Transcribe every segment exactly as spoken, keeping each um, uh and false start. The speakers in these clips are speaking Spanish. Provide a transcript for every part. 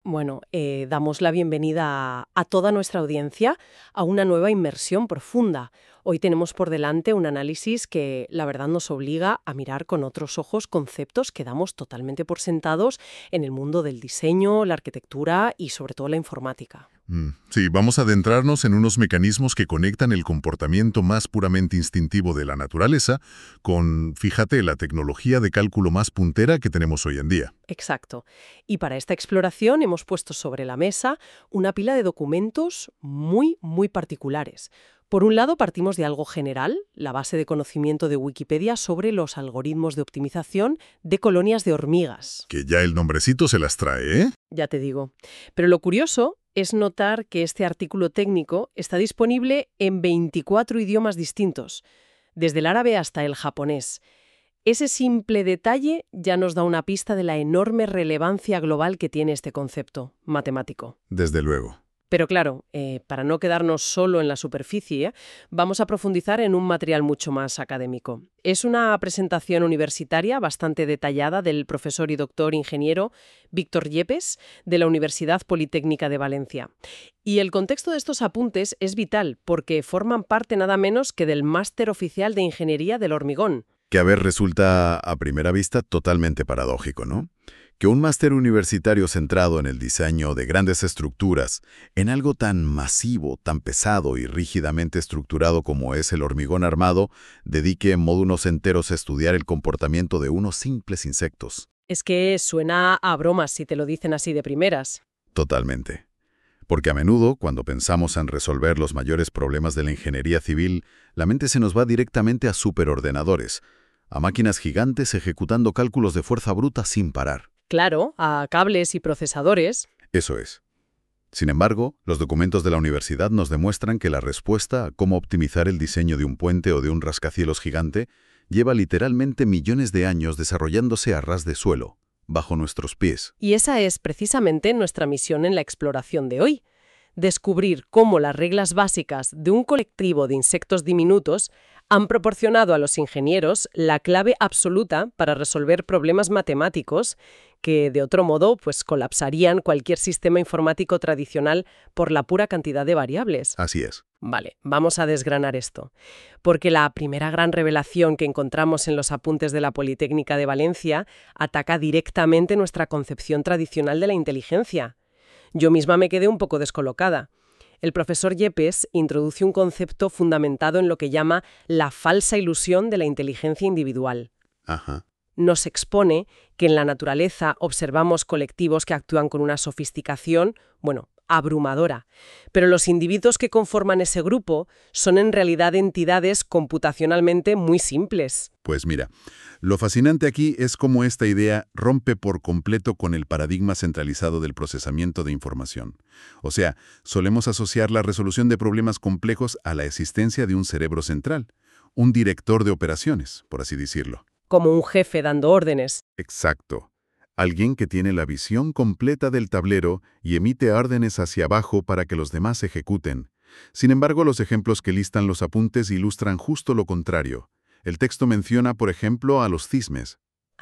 Bueno, eh, damos la bienvenida a, a toda nuestra audiencia a una nueva inmersión profunda. Hoy tenemos por delante un análisis que, la verdad, nos obliga a mirar con otros ojos conceptos que damos totalmente por sentados en el mundo del diseño, la arquitectura y, sobre todo, la informática. Mm, Sí, vamos a adentrarnos en unos mecanismos que conectan el comportamiento más puramente instintivo de la naturaleza con, fíjate, la tecnología de cálculo más puntera que tenemos hoy en día. Exacto. Y para esta exploración hemos puesto sobre la mesa una pila de documentos muy, muy particulares. Por un lado, partimos de algo general, la base de conocimiento de Wikipedia sobre los algoritmos de optimización de colonias de hormigas. Que ya el nombrecito se las trae, ¿eh? Ya te digo. Pero lo curioso es notar que este artículo técnico está disponible en veinticuatro idiomas distintos, desde el árabe hasta el japonés. Ese simple detalle ya nos da una pista de la enorme relevancia global que tiene este concepto matemático. Desde luego. Pero claro, eh, para no quedarnos solo en la superficie, vamos a profundizar en un material mucho más académico. Es una presentación universitaria bastante detallada del profesor y doctor ingeniero Víctor Yepes, de la Universidad Politécnica de Valencia. Y el contexto de estos apuntes es vital porque forman parte nada menos que del Máster Oficial de Ingeniería del Hormigón. Que a ver, resulta a primera vista totalmente paradójico, ¿no? Que un máster universitario centrado en el diseño de grandes estructuras, en algo tan masivo, tan pesado y rígidamente estructurado como es el hormigón armado, dedique módulos enteros a estudiar el comportamiento de unos simples insectos. Es que suena a bromas si te lo dicen así de primeras. Totalmente. Porque a menudo, cuando pensamos en resolver los mayores problemas de la ingeniería civil, la mente se nos va directamente a superordenadores, a máquinas gigantes ejecutando cálculos de fuerza bruta sin parar. Claro, a cables y procesadores. Eso es. Sin embargo, los documentos de la universidad nos demuestran que la respuesta a cómo optimizar el diseño de un puente o de un rascacielos gigante lleva literalmente millones de años desarrollándose a ras de suelo, bajo nuestros pies. Y esa es precisamente nuestra misión en la exploración de hoy. Descubrir cómo las reglas básicas de un colectivo de insectos diminutos han proporcionado a los ingenieros la clave absoluta para resolver problemas matemáticos que, de otro modo, pues colapsarían cualquier sistema informático tradicional por la pura cantidad de variables. Así es. Vale, vamos a desgranar esto. Porque la primera gran revelación que encontramos en los apuntes de la Politécnica de Valencia ataca directamente nuestra concepción tradicional de la inteligencia. Yo misma me quedé un poco descolocada. El profesor Yepes introduce un concepto fundamentado en lo que llama la falsa ilusión de la inteligencia individual. Ajá. Nos expone que en la naturaleza observamos colectivos que actúan con una sofisticación, bueno, abrumadora. Pero los individuos que conforman ese grupo son en realidad entidades computacionalmente muy simples. Pues mira, lo fascinante aquí es cómo esta idea rompe por completo con el paradigma centralizado del procesamiento de información. O sea, solemos asociar la resolución de problemas complejos a la existencia de un cerebro central, un director de operaciones, por así decirlo. Como un jefe dando órdenes. Exacto. Alguien que tiene la visión completa del tablero y emite órdenes hacia abajo para que los demás ejecuten. Sin embargo, los ejemplos que listan los apuntes ilustran justo lo contrario. El texto menciona, por ejemplo, a los cisnes.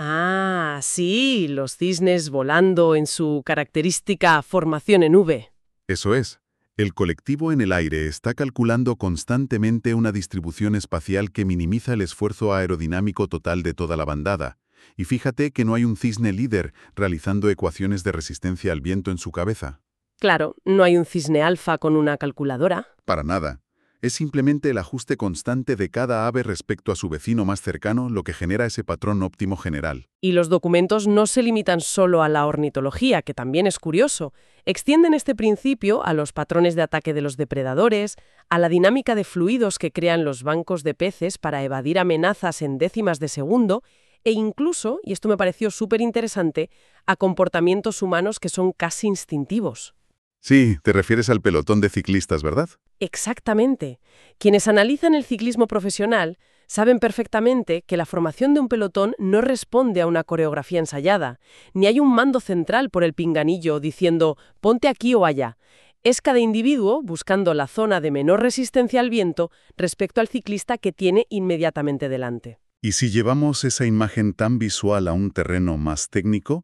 Ah, sí, los cisnes volando en su característica formación en V. Eso es. El colectivo en el aire está calculando constantemente una distribución espacial que minimiza el esfuerzo aerodinámico total de toda la bandada. Y fíjate que no hay un cisne líder realizando ecuaciones de resistencia al viento en su cabeza. Claro, no hay un cisne alfa con una calculadora. Para nada. Es simplemente el ajuste constante de cada ave respecto a su vecino más cercano lo que genera ese patrón óptimo general. Y los documentos no se limitan solo a la ornitología, que también es curioso. Extienden este principio a los patrones de ataque de los depredadores, a la dinámica de fluidos que crean los bancos de peces para evadir amenazas en décimas de segundo, e incluso, y esto me pareció súper interesante, a comportamientos humanos que son casi instintivos. Sí, te refieres al pelotón de ciclistas, ¿verdad? Exactamente. Quienes analizan el ciclismo profesional saben perfectamente que la formación de un pelotón no responde a una coreografía ensayada, ni hay un mando central por el pinganillo diciendo «ponte aquí o allá». Es cada individuo buscando la zona de menor resistencia al viento respecto al ciclista que tiene inmediatamente delante. Y si llevamos esa imagen tan visual a un terreno más técnico,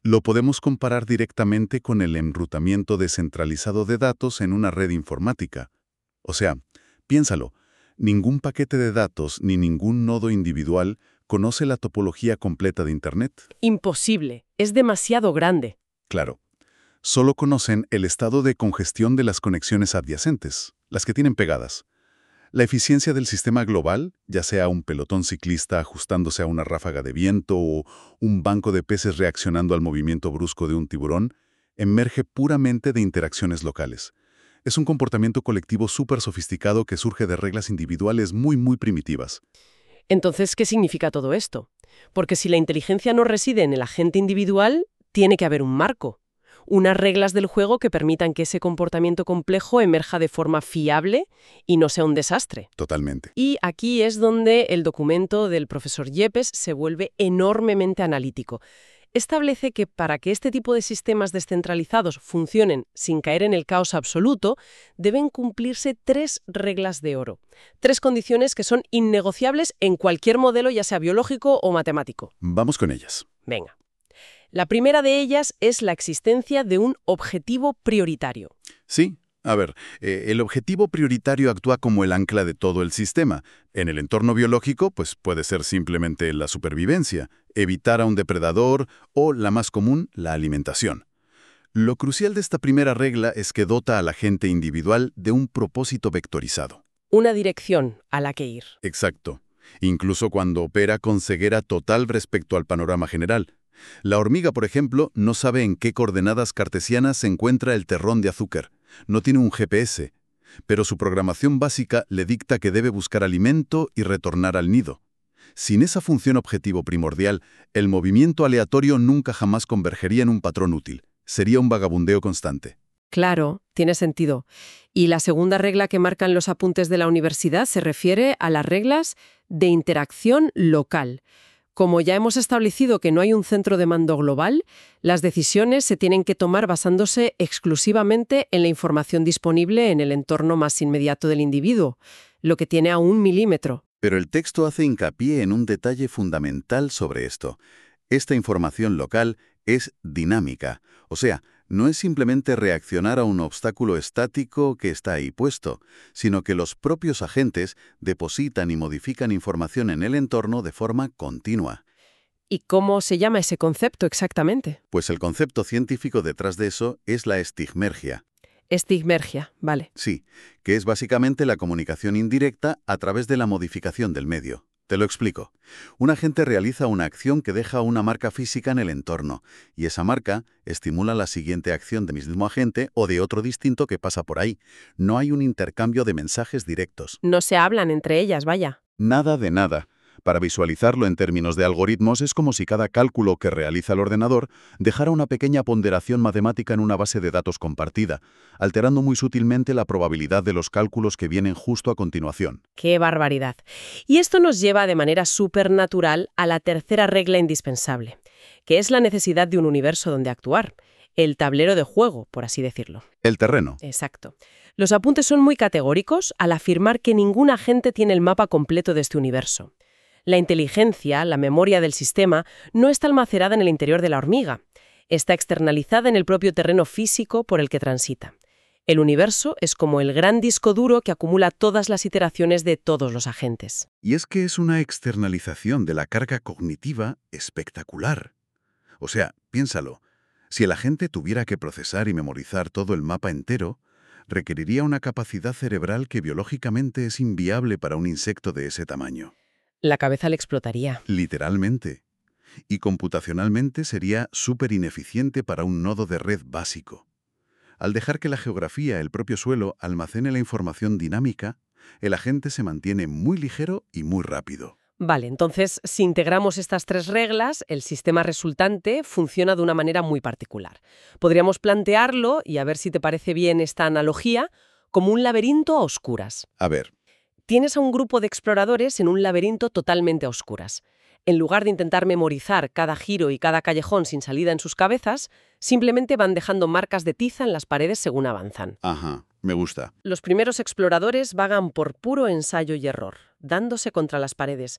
Lo podemos comparar directamente con el enrutamiento descentralizado de datos en una red informática. O sea, piénsalo, ningún paquete de datos ni ningún nodo individual conoce la topología completa de Internet. Imposible. Es demasiado grande. Claro. Solo conocen el estado de congestión de las conexiones adyacentes, las que tienen pegadas. La eficiencia del sistema global, ya sea un pelotón ciclista ajustándose a una ráfaga de viento o un banco de peces reaccionando al movimiento brusco de un tiburón, emerge puramente de interacciones locales. Es un comportamiento colectivo súper sofisticado que surge de reglas individuales muy, muy primitivas. Entonces, ¿qué significa todo esto? Porque si la inteligencia no reside en el agente individual, tiene que haber un marco. Unas reglas del juego que permitan que ese comportamiento complejo emerja de forma fiable y no sea un desastre. Totalmente. Y aquí es donde el documento del profesor Yepes se vuelve enormemente analítico. Establece que para que este tipo de sistemas descentralizados funcionen sin caer en el caos absoluto, deben cumplirse tres reglas de oro. Tres condiciones que son innegociables en cualquier modelo, ya sea biológico o matemático. Vamos con ellas. Venga. La primera de ellas es la existencia de un objetivo prioritario. Sí, a ver, eh, el objetivo prioritario actúa como el ancla de todo el sistema. En el entorno biológico, pues puede ser simplemente la supervivencia, evitar a un depredador o, la más común, la alimentación. Lo crucial de esta primera regla es que dota al agente individual de un propósito vectorizado. Una dirección a la que ir. Exacto. Incluso cuando opera con ceguera total respecto al panorama general. La hormiga, por ejemplo, no sabe en qué coordenadas cartesianas se encuentra el terrón de azúcar. No tiene un G P S, pero su programación básica le dicta que debe buscar alimento y retornar al nido. Sin esa función objetivo primordial, el movimiento aleatorio nunca jamás convergería en un patrón útil. Sería un vagabundeo constante. Claro, tiene sentido. Y la segunda regla que marcan los apuntes de la universidad se refiere a las reglas de interacción local. Como ya hemos establecido que no hay un centro de mando global, las decisiones se tienen que tomar basándose exclusivamente en la información disponible en el entorno más inmediato del individuo, lo que tiene a un milímetro. Pero el texto hace hincapié en un detalle fundamental sobre esto. Esta información local es dinámica, o sea, no es simplemente reaccionar a un obstáculo estático que está ahí puesto, sino que los propios agentes depositan y modifican información en el entorno de forma continua. ¿Y cómo se llama ese concepto exactamente? Pues el concepto científico detrás de eso es la estigmergia. Estigmergia, vale. Sí, que es básicamente la comunicación indirecta a través de la modificación del medio. Te lo explico. Un agente realiza una acción que deja una marca física en el entorno, y esa marca estimula la siguiente acción del mismo agente o de otro distinto que pasa por ahí. No hay un intercambio de mensajes directos. No se hablan entre ellas, vaya. Nada de nada. Para visualizarlo en términos de algoritmos es como si cada cálculo que realiza el ordenador dejara una pequeña ponderación matemática en una base de datos compartida, alterando muy sutilmente la probabilidad de los cálculos que vienen justo a continuación. ¡Qué barbaridad! Y esto nos lleva de manera supernatural a la tercera regla indispensable, que es la necesidad de un universo donde actuar. El tablero de juego, por así decirlo. El terreno. Exacto. Los apuntes son muy categóricos al afirmar que ningún agente tiene el mapa completo de este universo. La inteligencia, la memoria del sistema, no está almacenada en el interior de la hormiga. Está externalizada en el propio terreno físico por el que transita. El universo es como el gran disco duro que acumula todas las iteraciones de todos los agentes. Y es que es una externalización de la carga cognitiva espectacular. O sea, piénsalo. Si el agente tuviera que procesar y memorizar todo el mapa entero, requeriría una capacidad cerebral que biológicamente es inviable para un insecto de ese tamaño. La cabeza le explotaría. Literalmente. Y computacionalmente sería súper ineficiente para un nodo de red básico. Al dejar que la geografía, el propio suelo, almacene la información dinámica, el agente se mantiene muy ligero y muy rápido. Vale, entonces, si integramos estas tres reglas, el sistema resultante funciona de una manera muy particular. Podríamos plantearlo, y a ver si te parece bien esta analogía, como un laberinto a oscuras. A ver. Tienes a un grupo de exploradores en un laberinto totalmente a oscuras. En lugar de intentar memorizar cada giro y cada callejón sin salida en sus cabezas, simplemente van dejando marcas de tiza en las paredes según avanzan. Ajá, me gusta. Los primeros exploradores vagan por puro ensayo y error, dándose contra las paredes.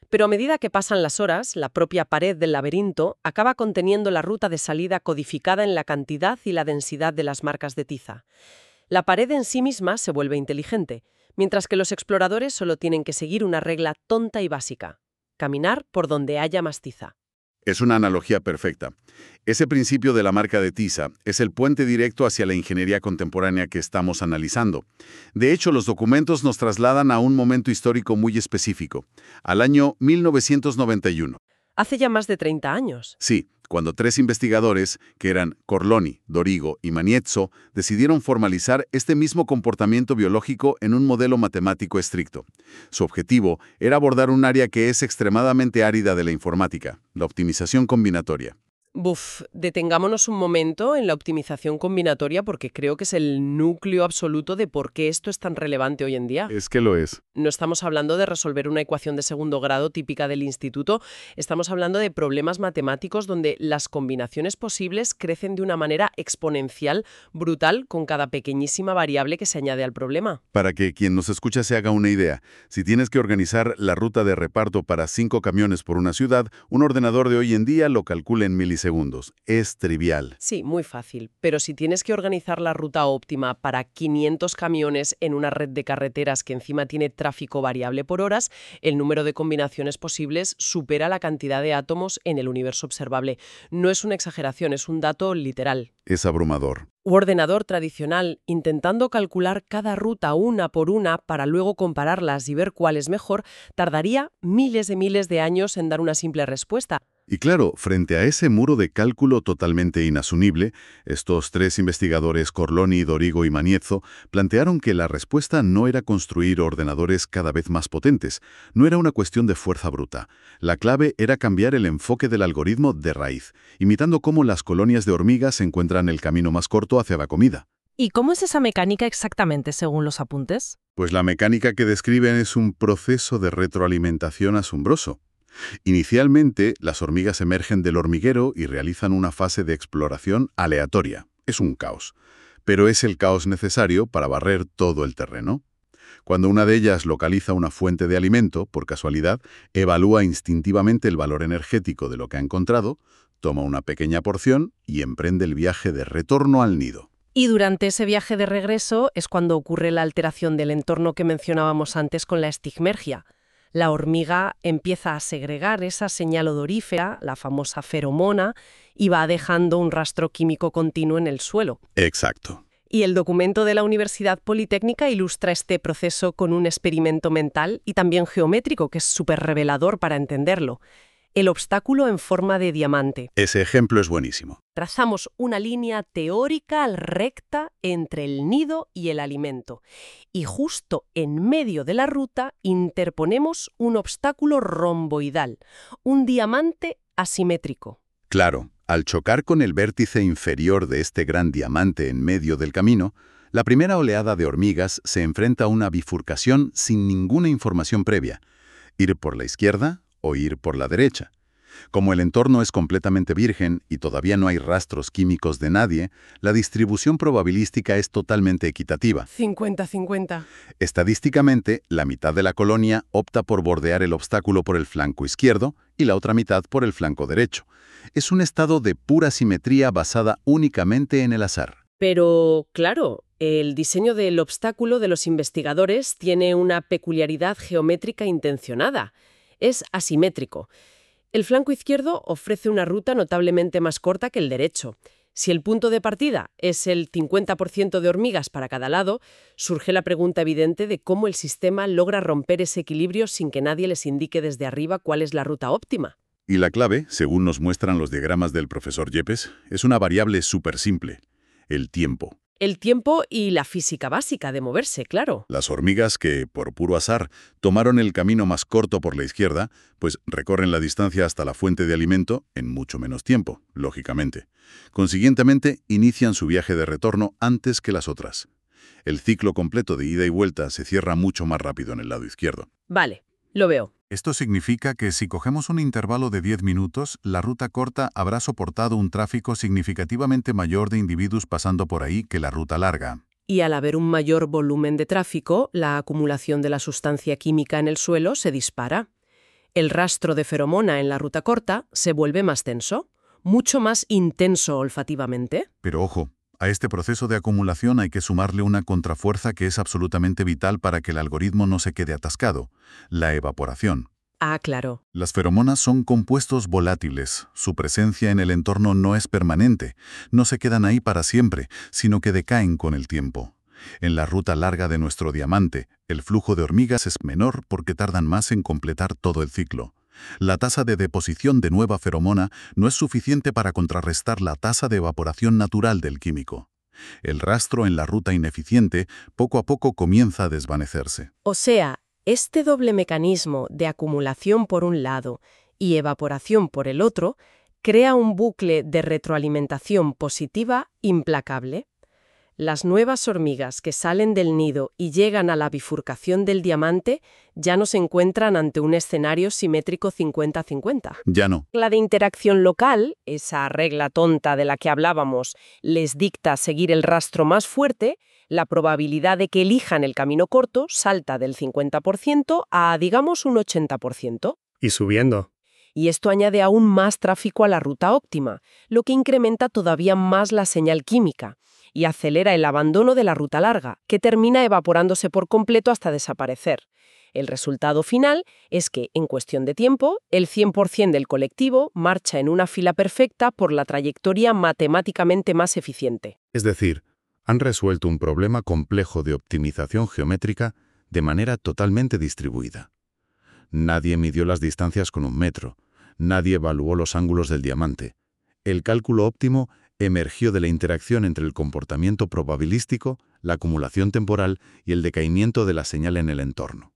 Pero a medida que pasan las horas, la propia pared del laberinto acaba conteniendo la ruta de salida codificada en la cantidad y la densidad de las marcas de tiza. La pared en sí misma se vuelve inteligente, mientras que los exploradores solo tienen que seguir una regla tonta y básica: caminar por donde haya más tiza. Es una analogía perfecta. Ese principio de la marca de tiza es el puente directo hacia la ingeniería contemporánea que estamos analizando. De hecho, los documentos nos trasladan a un momento histórico muy específico, al año mil novecientos noventa y uno. Hace ya más de treinta años. Sí, cuando tres investigadores, que eran Corloni, Dorigo y Maniezzo, decidieron formalizar este mismo comportamiento biológico en un modelo matemático estricto. Su objetivo era abordar un área que es extremadamente árida de la informática, la optimización combinatoria. Buf, detengámonos un momento en la optimización combinatoria porque creo que es el núcleo absoluto de por qué esto es tan relevante hoy en día. Es que lo es. No estamos hablando de resolver una ecuación de segundo grado típica del instituto, estamos hablando de problemas matemáticos donde las combinaciones posibles crecen de una manera exponencial, brutal, con cada pequeñísima variable que se añade al problema. Para que quien nos escucha se haga una idea, si tienes que organizar la ruta de reparto para cinco camiones por una ciudad, un ordenador de hoy en día lo calcula en milisegundos. Es trivial. Sí, muy fácil. Pero si tienes que organizar la ruta óptima para quinientos camiones en una red de carreteras que encima tiene tráfico variable por horas, el número de combinaciones posibles supera la cantidad de átomos en el universo observable. No es una exageración, es un dato literal. Es abrumador. Un ordenador tradicional, intentando calcular cada ruta una por una para luego compararlas y ver cuál es mejor, tardaría miles de miles de años en dar una simple respuesta. Y claro, frente a ese muro de cálculo totalmente inasumible, estos tres investigadores, Corloni, Dorigo y Maniezzo, plantearon que la respuesta no era construir ordenadores cada vez más potentes, no era una cuestión de fuerza bruta. La clave era cambiar el enfoque del algoritmo de raíz, imitando cómo las colonias de hormigas encuentran el camino más corto hacia la comida. ¿Y cómo es esa mecánica exactamente, según los apuntes? Pues la mecánica que describen es un proceso de retroalimentación asombroso. Inicialmente, las hormigas emergen del hormiguero y realizan una fase de exploración aleatoria. Es un caos, pero es el caos necesario para barrer todo el terreno. Cuando una de ellas localiza una fuente de alimento, por casualidad, evalúa instintivamente el valor energético de lo que ha encontrado, toma una pequeña porción y emprende el viaje de retorno al nido. Y durante ese viaje de regreso es cuando ocurre la alteración del entorno que mencionábamos antes con la estigmergia. La hormiga empieza a segregar esa señal odorífera, la famosa feromona, y va dejando un rastro químico continuo en el suelo. Exacto. Y el documento de la Universidad Politécnica ilustra este proceso con un experimento mental y también geométrico que es súper revelador para entenderlo. El obstáculo en forma de diamante. Ese ejemplo es buenísimo. Trazamos una línea teórica recta entre el nido y el alimento. Y justo en medio de la ruta interponemos un obstáculo romboidal, un diamante asimétrico. Claro, al chocar con el vértice inferior de este gran diamante en medio del camino, la primera oleada de hormigas se enfrenta a una bifurcación sin ninguna información previa. Ir por la izquierda o ir por la derecha. Como el entorno es completamente virgen y todavía no hay rastros químicos de nadie, la distribución probabilística es totalmente equitativa. cincuenta cincuenta. Estadísticamente, la mitad de la colonia opta por bordear el obstáculo por el flanco izquierdo y la otra mitad por el flanco derecho. Es un estado de pura simetría basada únicamente en el azar. Pero, claro, el diseño del obstáculo de los investigadores tiene una peculiaridad geométrica intencionada. Es asimétrico. El flanco izquierdo ofrece una ruta notablemente más corta que el derecho. Si el punto de partida es el cincuenta por ciento de hormigas para cada lado, surge la pregunta evidente de cómo el sistema logra romper ese equilibrio sin que nadie les indique desde arriba cuál es la ruta óptima. Y la clave, según nos muestran los diagramas del profesor Yepes, es una variable súper simple: el tiempo. El tiempo y la física básica de moverse, claro. Las hormigas que, por puro azar, tomaron el camino más corto por la izquierda, pues recorren la distancia hasta la fuente de alimento en mucho menos tiempo, lógicamente. Consiguientemente, inician su viaje de retorno antes que las otras. El ciclo completo de ida y vuelta se cierra mucho más rápido en el lado izquierdo. Vale, lo veo. Esto significa que si cogemos un intervalo de diez minutos, la ruta corta habrá soportado un tráfico significativamente mayor de individuos pasando por ahí que la ruta larga. Y al haber un mayor volumen de tráfico, la acumulación de la sustancia química en el suelo se dispara. El rastro de feromona en la ruta corta se vuelve más tenso, mucho más intenso olfativamente. Pero ojo, a este proceso de acumulación hay que sumarle una contrafuerza que es absolutamente vital para que el algoritmo no se quede atascado: la evaporación. Ah, claro. Las feromonas son compuestos volátiles. Su presencia en el entorno no es permanente. No se quedan ahí para siempre, sino que decaen con el tiempo. En la ruta larga de nuestro diamante, el flujo de hormigas es menor porque tardan más en completar todo el ciclo. La tasa de deposición de nueva feromona no es suficiente para contrarrestar la tasa de evaporación natural del químico. El rastro en la ruta ineficiente poco a poco comienza a desvanecerse. O sea, este doble mecanismo de acumulación por un lado y evaporación por el otro crea un bucle de retroalimentación positiva implacable. Las nuevas hormigas que salen del nido y llegan a la bifurcación del diamante ya no se encuentran ante un escenario simétrico cincuenta cincuenta. Ya no. La de interacción local, esa regla tonta de la que hablábamos, les dicta seguir el rastro más fuerte. La probabilidad de que elijan el camino corto salta del cincuenta por ciento a, digamos, un ochenta por ciento. Y subiendo. Y esto añade aún más tráfico a la ruta óptima, lo que incrementa todavía más la señal química y acelera el abandono de la ruta larga, que termina evaporándose por completo hasta desaparecer. El resultado final es que, en cuestión de tiempo, el cien por ciento del colectivo marcha en una fila perfecta por la trayectoria matemáticamente más eficiente. Es decir, han resuelto un problema complejo de optimización geométrica de manera totalmente distribuida. Nadie midió las distancias con un metro, nadie evaluó los ángulos del diamante. El cálculo óptimo emergió de la interacción entre el comportamiento probabilístico, la acumulación temporal y el decaimiento de la señal en el entorno.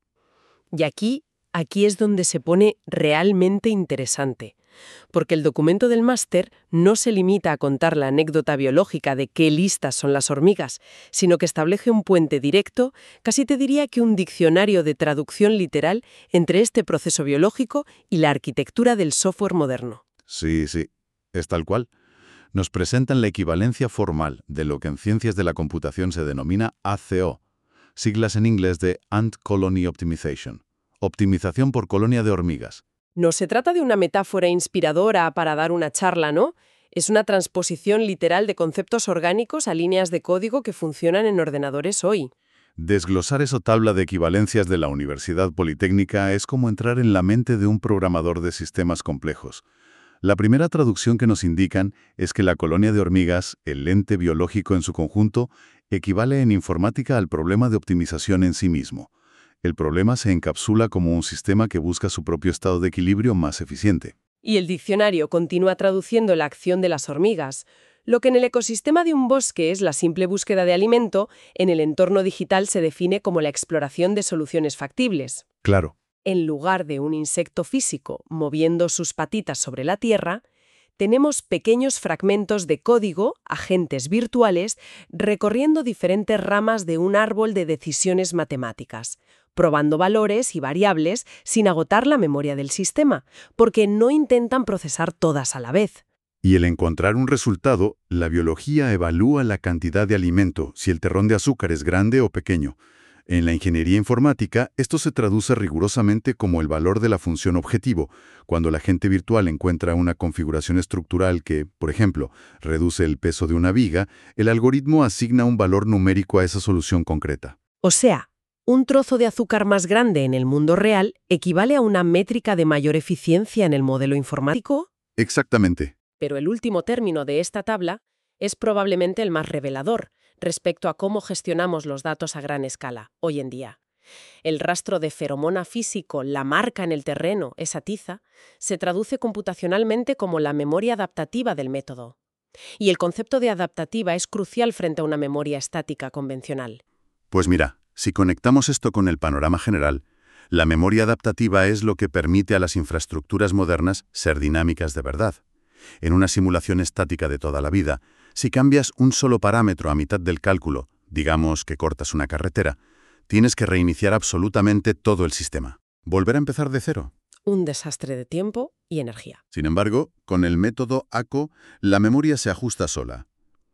Y aquí, aquí es donde se pone realmente interesante, porque el documento del máster no se limita a contar la anécdota biológica de qué listas son las hormigas, sino que establece un puente directo, casi te diría que un diccionario de traducción literal entre este proceso biológico y la arquitectura del software moderno. Sí, sí, es tal cual. Nos presentan la equivalencia formal de lo que en ciencias de la computación se denomina A C O, siglas en inglés de Ant Colony Optimization, optimización por colonia de hormigas. No se trata de una metáfora inspiradora para dar una charla, ¿no? Es una transposición literal de conceptos orgánicos a líneas de código que funcionan en ordenadores hoy. Desglosar esa tabla de equivalencias de la Universidad Politécnica es como entrar en la mente de un programador de sistemas complejos. La primera traducción que nos indican es que la colonia de hormigas, el ente biológico en su conjunto, equivale en informática al problema de optimización en sí mismo. El problema se encapsula como un sistema que busca su propio estado de equilibrio más eficiente. Y el diccionario continúa traduciendo la acción de las hormigas. Lo que en el ecosistema de un bosque es la simple búsqueda de alimento, en el entorno digital se define como la exploración de soluciones factibles. Claro. En lugar de un insecto físico moviendo sus patitas sobre la tierra, tenemos pequeños fragmentos de código, agentes virtuales, recorriendo diferentes ramas de un árbol de decisiones matemáticas, probando valores y variables sin agotar la memoria del sistema, porque no intentan procesar todas a la vez. Y al encontrar un resultado, la biología evalúa la cantidad de alimento, si el terrón de azúcar es grande o pequeño. En la ingeniería informática, esto se traduce rigurosamente como el valor de la función objetivo. Cuando la agente virtual encuentra una configuración estructural que, por ejemplo, reduce el peso de una viga, el algoritmo asigna un valor numérico a esa solución concreta. O sea, un trozo de azúcar más grande en el mundo real equivale a una métrica de mayor eficiencia en el modelo informático. Exactamente. Pero el último término de esta tabla es probablemente el más revelador respecto a cómo gestionamos los datos a gran escala hoy en día. El rastro de feromona físico, la marca en el terreno, esa tiza, se traduce computacionalmente como la memoria adaptativa del método. Y el concepto de adaptativa es crucial frente a una memoria estática convencional. Pues mira, si conectamos esto con el panorama general, la memoria adaptativa es lo que permite a las infraestructuras modernas ser dinámicas de verdad. En una simulación estática de toda la vida, si cambias un solo parámetro a mitad del cálculo, digamos que cortas una carretera, tienes que reiniciar absolutamente todo el sistema. Volver a empezar de cero. Un desastre de tiempo y energía. Sin embargo, con el método A C O, la memoria se ajusta sola.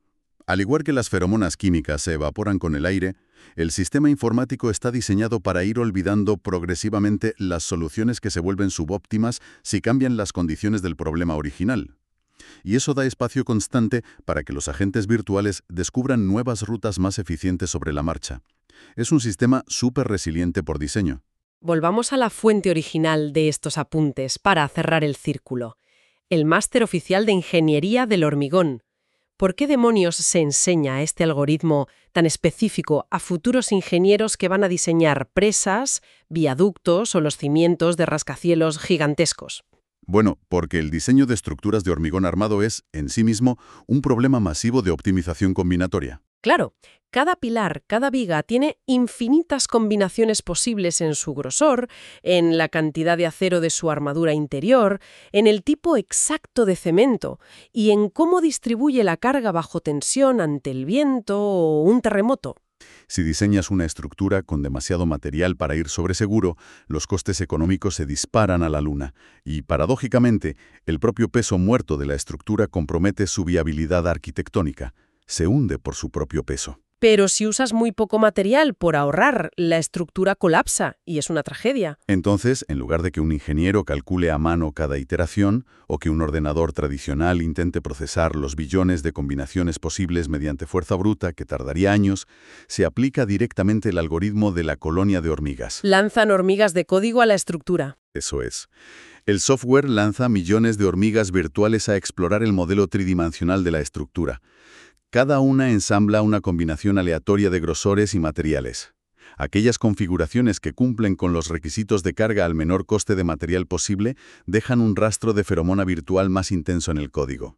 Al igual que las feromonas químicas se evaporan con el aire, el sistema informático está diseñado para ir olvidando progresivamente las soluciones que se vuelven subóptimas si cambian las condiciones del problema original. Y eso da espacio constante para que los agentes virtuales descubran nuevas rutas más eficientes sobre la marcha. Es un sistema súper resiliente por diseño. Volvamos a la fuente original de estos apuntes para cerrar el círculo. El Máster Oficial de Ingeniería del Hormigón. ¿Por qué demonios se enseña este algoritmo tan específico a futuros ingenieros que van a diseñar presas, viaductos o los cimientos de rascacielos gigantescos? Bueno, porque el diseño de estructuras de hormigón armado es, en sí mismo, un problema masivo de optimización combinatoria. Claro, cada pilar, cada viga tiene infinitas combinaciones posibles en su grosor, en la cantidad de acero de su armadura interior, en el tipo exacto de cemento y en cómo distribuye la carga bajo tensión ante el viento o un terremoto. Si diseñas una estructura con demasiado material para ir sobre seguro, los costes económicos se disparan a la luna y, paradójicamente, el propio peso muerto de la estructura compromete su viabilidad arquitectónica. Se hunde por su propio peso. Pero si usas muy poco material por ahorrar, la estructura colapsa y es una tragedia. Entonces, en lugar de que un ingeniero calcule a mano cada iteración o que un ordenador tradicional intente procesar los billones de combinaciones posibles mediante fuerza bruta, que tardaría años, se aplica directamente el algoritmo de la colonia de hormigas. Lanzan hormigas de código a la estructura. Eso es. El software lanza millones de hormigas virtuales a explorar el modelo tridimensional de la estructura. Cada una ensambla una combinación aleatoria de grosores y materiales. Aquellas configuraciones que cumplen con los requisitos de carga al menor coste de material posible dejan un rastro de feromona virtual más intenso en el código.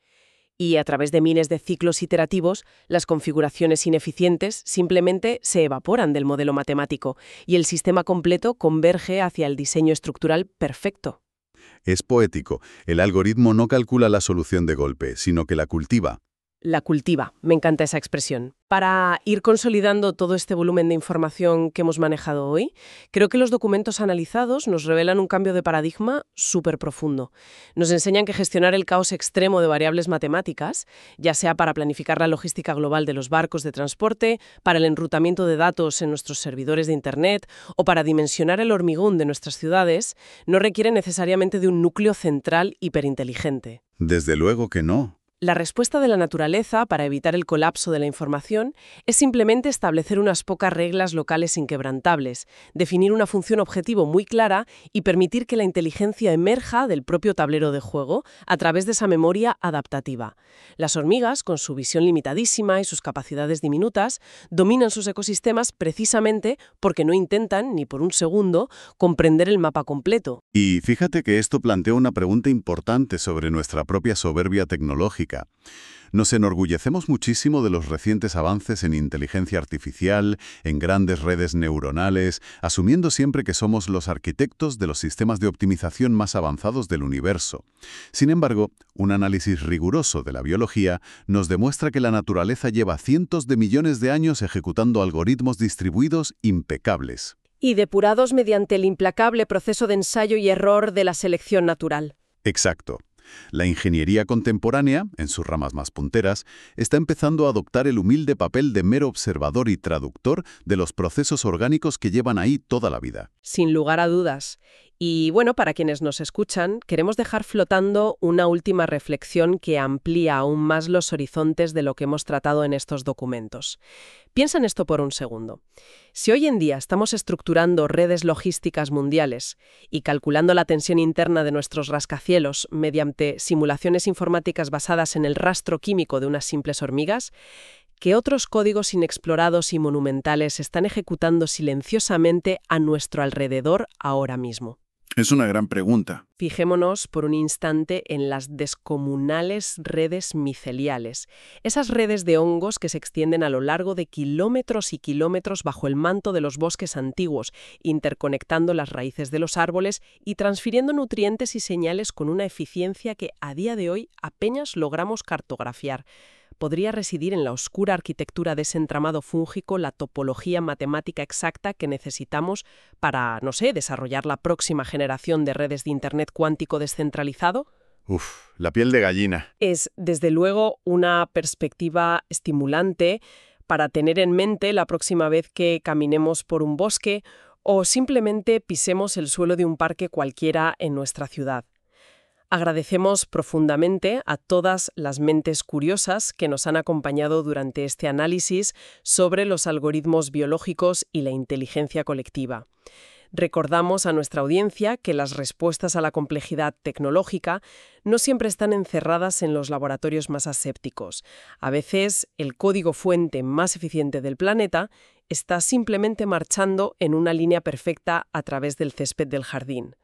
Y a través de miles de ciclos iterativos, las configuraciones ineficientes simplemente se evaporan del modelo matemático y el sistema completo converge hacia el diseño estructural perfecto. Es poético. El algoritmo no calcula la solución de golpe, sino que la cultiva. La cultiva. Me encanta esa expresión. Para ir consolidando todo este volumen de información que hemos manejado hoy, creo que los documentos analizados nos revelan un cambio de paradigma súper profundo. Nos enseñan que gestionar el caos extremo de variables matemáticas, ya sea para planificar la logística global de los barcos de transporte, para el enrutamiento de datos en nuestros servidores de Internet o para dimensionar el hormigón de nuestras ciudades, no requiere necesariamente de un núcleo central hiperinteligente. Desde luego que no. La respuesta de la naturaleza para evitar el colapso de la información es simplemente establecer unas pocas reglas locales inquebrantables, definir una función objetivo muy clara y permitir que la inteligencia emerja del propio tablero de juego a través de esa memoria adaptativa. Las hormigas, con su visión limitadísima y sus capacidades diminutas, dominan sus ecosistemas precisamente porque no intentan, ni por un segundo, comprender el mapa completo. Y fíjate que esto plantea una pregunta importante sobre nuestra propia soberbia tecnológica. Nos enorgullecemos muchísimo de los recientes avances en inteligencia artificial, en grandes redes neuronales, asumiendo siempre que somos los arquitectos de los sistemas de optimización más avanzados del universo. Sin embargo, un análisis riguroso de la biología nos demuestra que la naturaleza lleva cientos de millones de años ejecutando algoritmos distribuidos impecables. Y depurados mediante el implacable proceso de ensayo y error de la selección natural. Exacto. La ingeniería contemporánea, en sus ramas más punteras, está empezando a adoptar el humilde papel de mero observador y traductor de los procesos orgánicos que llevan ahí toda la vida. Sin lugar a dudas. Y bueno, para quienes nos escuchan, queremos dejar flotando una última reflexión que amplía aún más los horizontes de lo que hemos tratado en estos documentos. Piensa en esto por un segundo. Si hoy en día estamos estructurando redes logísticas mundiales y calculando la tensión interna de nuestros rascacielos mediante simulaciones informáticas basadas en el rastro químico de unas simples hormigas, ¿qué otros códigos inexplorados y monumentales están ejecutando silenciosamente a nuestro alrededor ahora mismo? Es una gran pregunta. Fijémonos por un instante en las descomunales redes miceliales, esas redes de hongos que se extienden a lo largo de kilómetros y kilómetros bajo el manto de los bosques antiguos, interconectando las raíces de los árboles y transfiriendo nutrientes y señales con una eficiencia que a día de hoy apenas logramos cartografiar. Podría residir en la oscura arquitectura de ese entramado fúngico la topología matemática exacta que necesitamos para, no sé, desarrollar la próxima generación de redes de Internet cuántico descentralizado. Uf, la piel de gallina. Es, desde luego, una perspectiva estimulante para tener en mente la próxima vez que caminemos por un bosque o simplemente pisemos el suelo de un parque cualquiera en nuestra ciudad. Agradecemos profundamente a todas las mentes curiosas que nos han acompañado durante este análisis sobre los algoritmos biológicos y la inteligencia colectiva. Recordamos a nuestra audiencia que las respuestas a la complejidad tecnológica no siempre están encerradas en los laboratorios más asépticos. A veces, el código fuente más eficiente del planeta está simplemente marchando en una línea perfecta a través del césped del jardín.